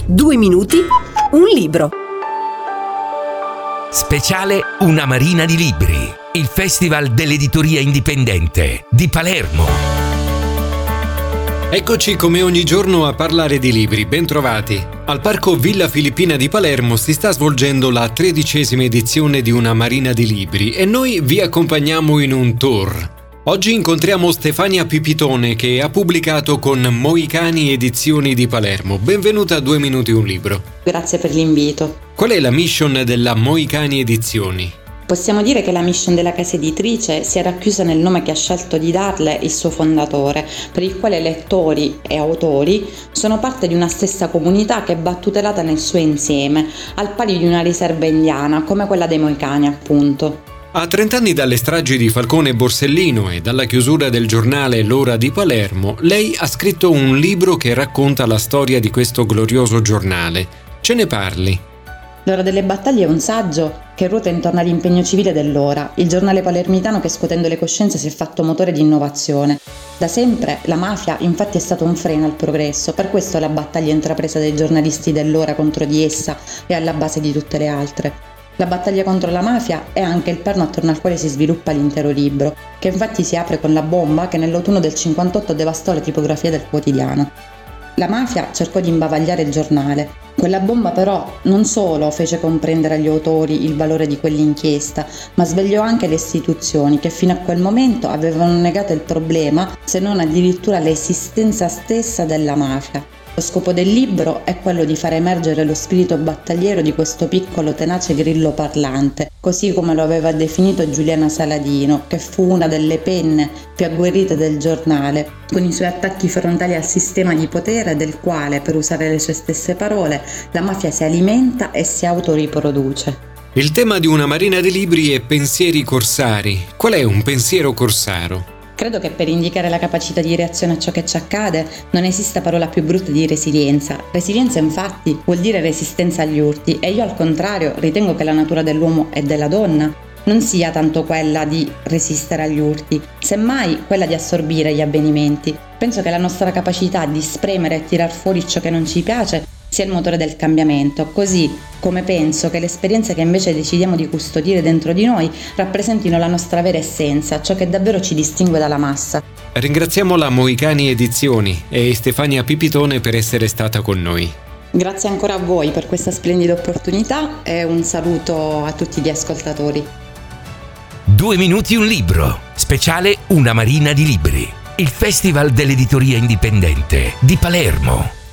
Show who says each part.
Speaker 1: 2 minuti, un libro.
Speaker 2: Speciale Una Marina di Libri, il Festival dell'Editoria Indipendente di Palermo.
Speaker 3: Eccoci come ogni giorno a parlare di libri, bentrovati. Al Parco Villa Filippina di Palermo si sta svolgendo la 13ª edizione di Una Marina di Libri e noi vi accompagniamo in un tour. Oggi incontriamo Stefania Pipitone che ha pubblicato con Moicani Edizioni di Palermo. Benvenuta a 2 minuti un libro.
Speaker 4: Grazie per l'invito.
Speaker 3: Qual è la mission della Moicani Edizioni?
Speaker 4: Possiamo dire che la mission della casa editrice si è racchiusa nel nome che ha scelto di darle il suo fondatore, per il quale lettori e autori sono parte di una stessa comunità che va tutelata nel suo insieme, al pari di una riserva indiana come quella dei Moicani, appunto.
Speaker 3: A 30 anni dalle stragi di Falcone e Borsellino e dalla chiusura del giornale L'Ora di Palermo, lei ha scritto un libro che racconta la storia di questo glorioso giornale. Ce ne parli?
Speaker 4: L'Ora delle battaglie è un saggio che ruota intorno all'impegno civile dell'Ora, il giornale palermitano che scuotendo le coscienze si è fatto motore di innovazione. Da sempre la mafia infatti è stato un freno al progresso, per questo la battaglia intrapresa dai giornalisti dell'Ora contro di essa è alla base di tutte le altre. La battaglia contro la mafia è anche il perno attorno al quale si sviluppa l'intero libro, che infatti si apre con la bomba che nell'autunno del 58 devastò la tipografia del quotidiano. La mafia cercò di imbavagliare il giornale. Quella bomba però non solo fece comprendere agli autori il valore di quell'inchiesta, ma svegliò anche le istituzioni che fino a quel momento avevano negato il problema, se non addirittura l'esistenza stessa della mafia. Lo scopo del libro è quello di far emergere lo spirito battagliero di questo piccolo tenace grillo parlante, così come lo aveva definito Giuliana Saladino, che fu una delle penne più agguerrite del giornale, con i suoi attacchi frontali al sistema di potere del quale, per usare le sue stesse parole, la mafia si alimenta e si autoriproduce.
Speaker 3: Il tema di Una Marina di Libri è pensieri corsari. Qual è un pensiero corsaro?
Speaker 4: Credo che per indicare la capacità di reazione a ciò che ci accade non esista parola più brutta di resilienza. Resilienza infatti vuol dire resistenza agli urti e io al contrario ritengo che la natura dell'uomo e della donna non sia tanto quella di resistere agli urti, semmai quella di assorbire gli avvenimenti. Penso che la nostra capacità di spremere e tirar fuori ciò che non ci piace sia il motore del cambiamento, così come penso che le esperienze che invece decidiamo di custodire dentro di noi rappresentino la nostra vera essenza, ciò che davvero ci distingue dalla massa.
Speaker 3: Ringraziamo la Moicani Edizioni e Stefania Pipitone per essere stata con noi.
Speaker 4: Grazie ancora a voi per questa splendida opportunità e un saluto a tutti gli ascoltatori.
Speaker 2: 2 minuti un libro, speciale Una Marina di Libri, il Festival dell'Editoria Indipendente di Palermo.